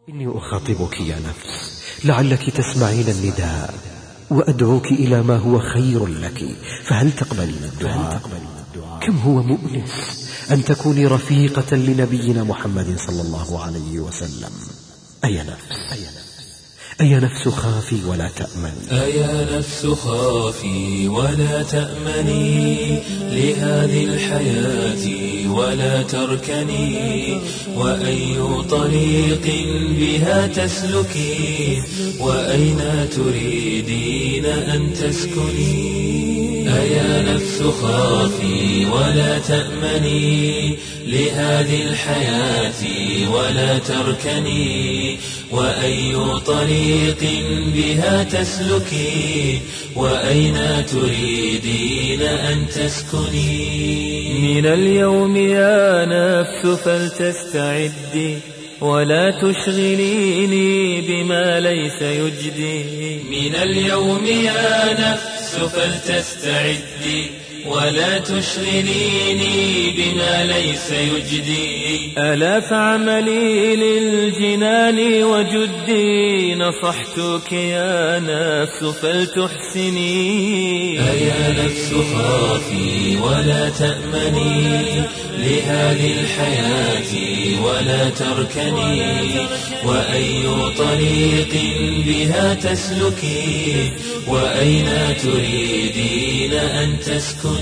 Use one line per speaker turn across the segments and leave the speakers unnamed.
إني أخاطبك يا نفس لعلك تسمعين النداء وأدعوك إلى ما هو خير لك، فهل تقبلين الدعاء؟ كم هو مؤنس أن تكوني رفيقة لنبينا محمد صلى الله عليه وسلم. أي نفس خافي ولا تأمني،
أيا نفس خافي ولا تأمني لهذه الحياة ولا تركني، وأي طريق بها تسلكي وأين تريدين أن تسكني. أيا نفس خافي ولا تأمني لهذه الحياة ولا تركني، وأي طريق بها تسلكي وأين تريدين أن تسكني.
من اليوم يا نفس فلتستعدي ولا تشغليني بما ليس يجدي.
من اليوم يا نفس فلتستعدي ولا تشغليني بما ليس يجدي.
ألا فاعملي للجنان وجدي، نصحتك يا نفس فلتحسني.
أيا نفس خافي ولا تأمني لهذه الحياة ولا تركني، وأي طريق بها تسلكي وأين تريدين أن تسكني.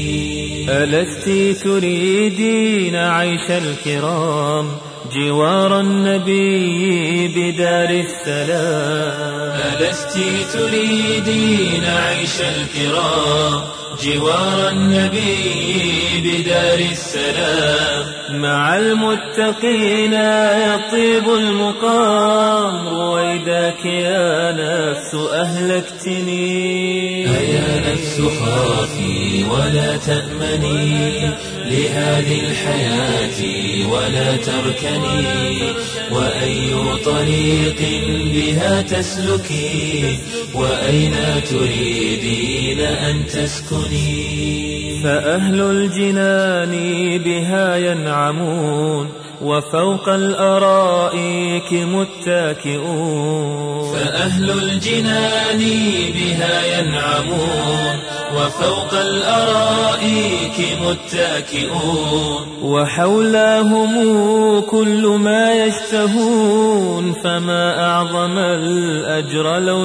ألست تريدين عيش الكرام جوار النبي بدار السلام.
ألست تريدين عيش الكرام جوار النبي بدار السلام.
مع المتقين يطيب المقام، رويداك يا نفس أهلكتني.
أيا نفس خافي ولا تأمني لهذه الحياة ولا تركني، وأي طريق بها تسلكي وأين تريدين أن تسكني.
فأهل الجنان بها ينعمون وفوق الأرائك متكئون.
فأهل الجنان بها ينعمون وفوق الأرائك متكئون.
وحولهم كل ما يشتهون، فما أعظم الأجر لو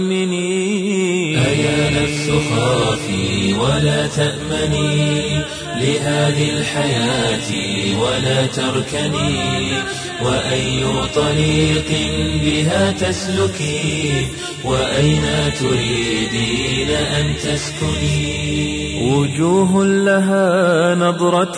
تؤمني.
أيا نفس خافي ولا تأمني لهذه الحياة ولا تركني، وأي طريق بها تسلكي وأين تريدين أن تسكني.
وجوه لها نظرة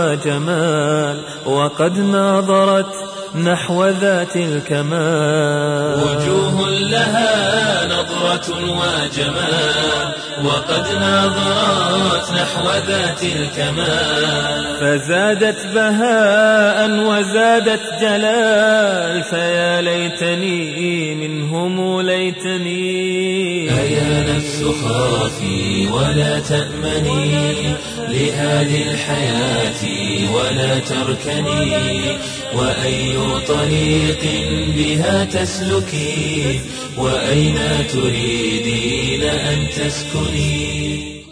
وجمال وقد ناظرت نحو ذات الكمال.
وجوه لها نظرة وجمال وقد ناظرت نحو ذات الكمال.
فزادت بهاء وزادت جلال، فيا ليتني منهم ليتني.
أيا نفس خافي ولا تأمني لهذه الحياة ولا تركني، وأي طريق بها تسلكي وأين تريدين أن تسكني.